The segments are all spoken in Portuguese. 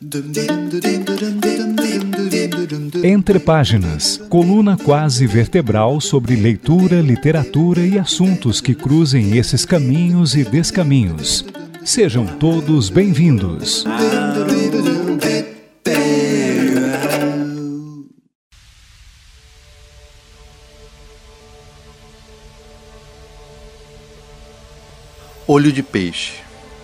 Entre Páginas, coluna quase vertebral sobre leitura, literatura e assuntos que cruzem esses caminhos e descaminhos. Sejam todos bem-vindos. Olho de peixe.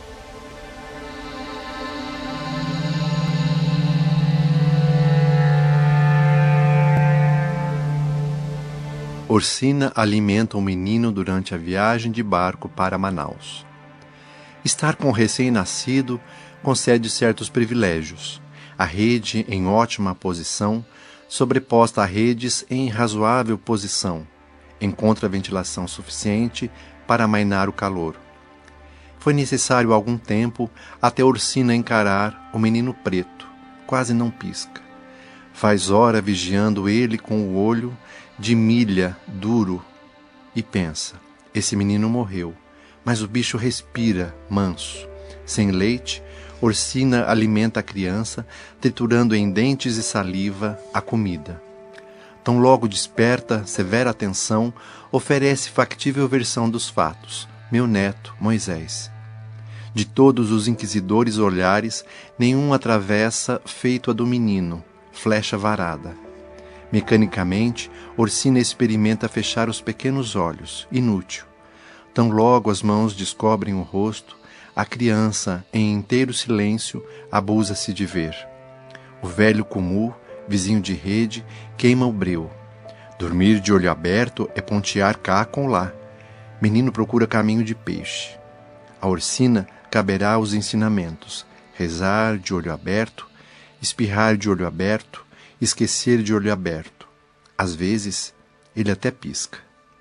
Orsina alimenta um menino durante a viagem de barco para Manaus. Estar com o recém-nascido concede certos privilégios. A rede em ótima posição, sobreposta a redes em razoável posição, encontra ventilação suficiente para amainar o calor. Foi necessário algum tempo até Orsina encarar o menino preto, quase não pisca. Faz hora vigiando ele com o olho de milha duro e pensa: esse menino morreu, mas o bicho respira manso. Sem leite, Orsina alimenta a criança, triturando em dentes e saliva a comida. Tão logo desperta severa atenção, oferece factível versão dos fatos: meu neto, Moisés. De todos os inquisidores olhares, nenhum atravessa feito a do menino, flecha varada. Mecanicamente, Orsina experimenta fechar os pequenos olhos, inútil. Tão logo as mãos descobrem o rosto, a criança, em inteiro silêncio, abusa-se de ver. O velho Cumu, vizinho de rede, queima o breu. Dormir de olho aberto é pontear cá com lá. Menino procura caminho de peixe. A Orsina caberá os ensinamentos: rezar de olho aberto, espirrar de olho aberto, esquecer de olho aberto. Às vezes, ele até pisca.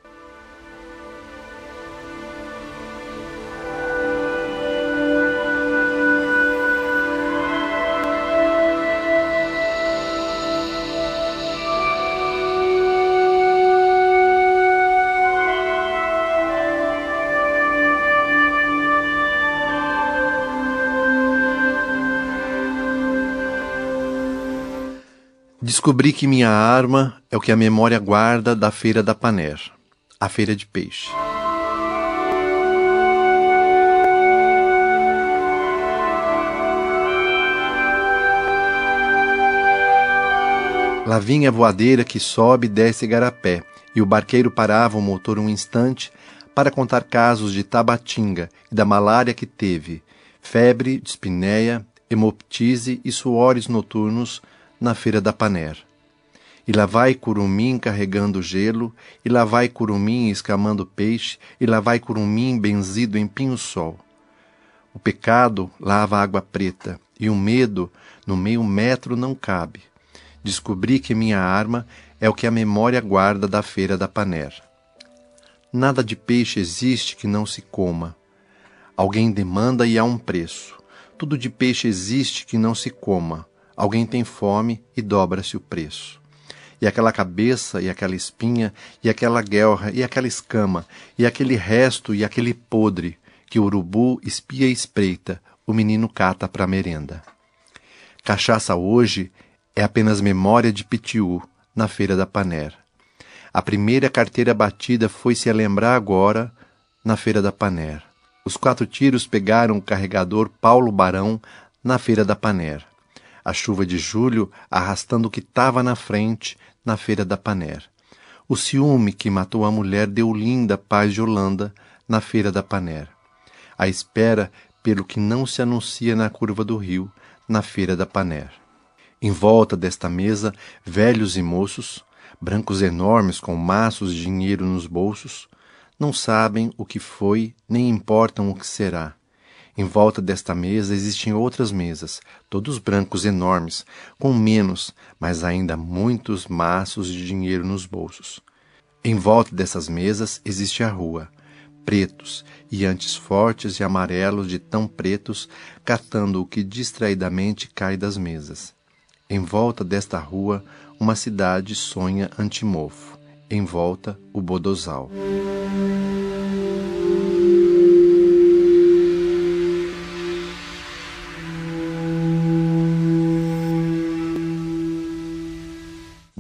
Descobri que minha arma é o que a memória guarda da Feira da Paner, a feira de peixe. Lá vinha a voadeira que sobe e desce Igarapé, e o barqueiro parava o motor um instante para contar casos de Tabatinga e da malária que teve, febre, dispneia, hemoptise e suores noturnos na Feira da Paner. E lá vai Curumim carregando gelo, e lá vai Curumim escamando peixe, e lá vai Curumim benzido em pinho-sol. O pecado lava a água preta, e o medo no meio metro não cabe. Descobri que minha arma é o que a memória guarda da Feira da Paner. Nada de peixe existe que não se coma. Alguém demanda e há um preço. Tudo de peixe existe que não se coma. Alguém tem fome e dobra-se o preço. E aquela cabeça, e aquela espinha, e aquela guelra, e aquela escama, e aquele resto, e aquele podre, que o urubu espia e espreita, o menino cata para merenda. Cachaça hoje é apenas memória de Pitiú, na Feira da Paner. A primeira carteira batida foi-se a lembrar agora, na Feira da Paner. Os 4 tiros pegaram o carregador Paulo Barão, na Feira da Paner. A chuva de julho arrastando o que estava na frente, na Feira da Paner. O ciúme que matou a mulher de Olinda Paz de Holanda, na Feira da Paner. A espera pelo que não se anuncia na curva do rio, na Feira da Paner. Em volta desta mesa, velhos e moços, brancos enormes com maços de dinheiro nos bolsos, não sabem o que foi, nem importam o que será. Em volta desta mesa existem outras mesas, todos brancos enormes, com menos, mas ainda muitos maços de dinheiro nos bolsos. Em volta dessas mesas existe a rua, pretos, e antes fortes e amarelos de tão pretos, catando o que distraidamente cai das mesas. Em volta desta rua, uma cidade sonha antimofo. Em volta, o bodozal.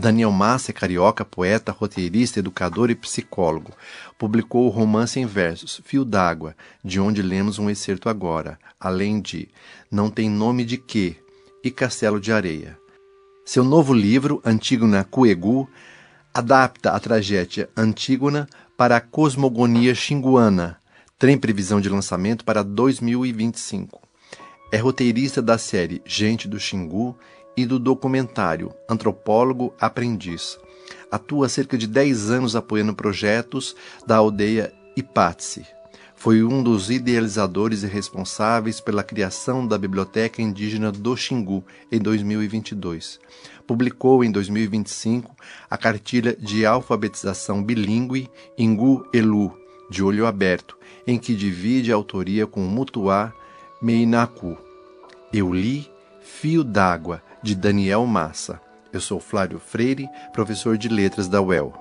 Daniel Massa é carioca, poeta, roteirista, educador e psicólogo. Publicou o romance em versos Fio d'Água, de onde lemos um excerto agora, além de Não Tem Nome de Quê e Castelo de Areia. Seu novo livro, Antígona Cuegú, adapta a tragédia Antígona para a cosmogonia xinguana. Tem previsão de lançamento para 2025. É roteirista da série Gente do Xingu e do documentário Antropólogo Aprendiz. Atua há cerca de 10 anos apoiando projetos da aldeia Ipatsi. Foi um dos idealizadores e responsáveis pela criação da Biblioteca Indígena do Xingu em 2022. Publicou em 2025 a cartilha de alfabetização bilíngue Ingu Elu, de Olho Aberto, em que divide a autoria com Mutuá Meinaku. Eu li Fio d'Água, de Daniel Massa. Eu sou Flávio Freire, professor de letras da UEL.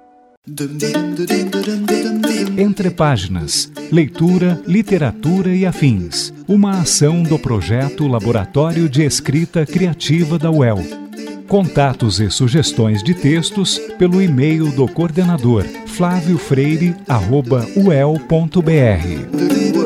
Entre Páginas, leitura, literatura e afins. Uma ação do projeto Laboratório de Escrita Criativa da UEL. Contatos e sugestões de textos pelo e-mail do coordenador flaviofreire@uel.br.